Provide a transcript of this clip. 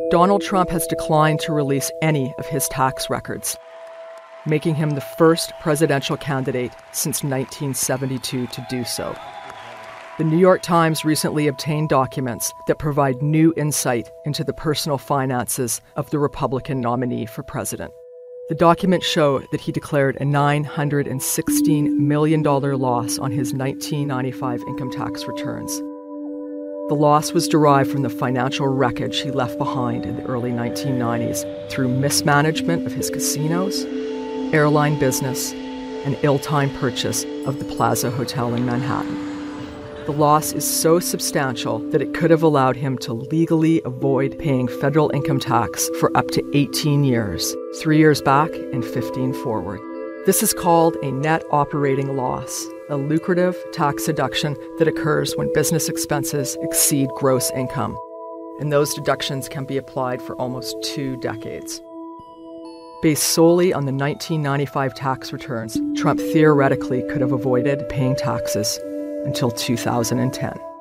Donald Trump has declined to release any of his tax records, making him the first presidential candidate since 1972 to do so. The New York Times recently obtained documents that provide new insight into the personal finances of the Republican nominee for president. The documents show that he declared a $916 million loss on his 1995 income tax returns. The loss was derived from the financial wreckage he left behind in the early 1990s through mismanagement of his casinos, airline business, and ill-timed purchase of the Plaza Hotel in Manhattan. The loss is so substantial that it could have allowed him to legally avoid paying federal income tax for up to 18 years, 3 years back and 15 forward. This is called a net operating loss, a lucrative tax deduction that occurs when business expenses exceed gross income. And those deductions can be applied for almost 2 decades. Based solely on the 1995 tax returns, Trump theoretically could have avoided paying taxes until 2010.